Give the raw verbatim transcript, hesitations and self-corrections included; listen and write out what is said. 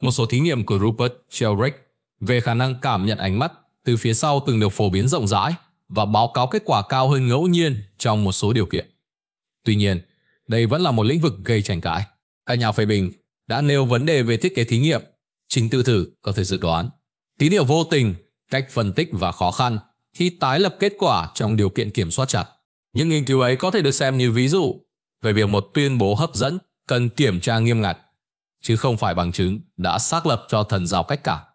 Một số thí nghiệm của Rupert Sheldrake về khả năng cảm nhận ánh mắt từ phía sau từng được phổ biến rộng rãi và báo cáo kết quả cao hơn ngẫu nhiên trong một số điều kiện. Tuy nhiên, đây vẫn là một lĩnh vực gây tranh cãi. Các nhà phê bình đã nêu vấn đề về thiết kế thí nghiệm, trình tự thử có thể dự đoán, tín hiệu vô tình, cách phân tích và khó khăn khi tái lập kết quả trong điều kiện kiểm soát chặt. Những nghiên cứu ấy có thể được xem như ví dụ về việc một tuyên bố hấp dẫn cần kiểm tra nghiêm ngặt, chứ không phải bằng chứng đã xác lập cho thần giao cách cảm.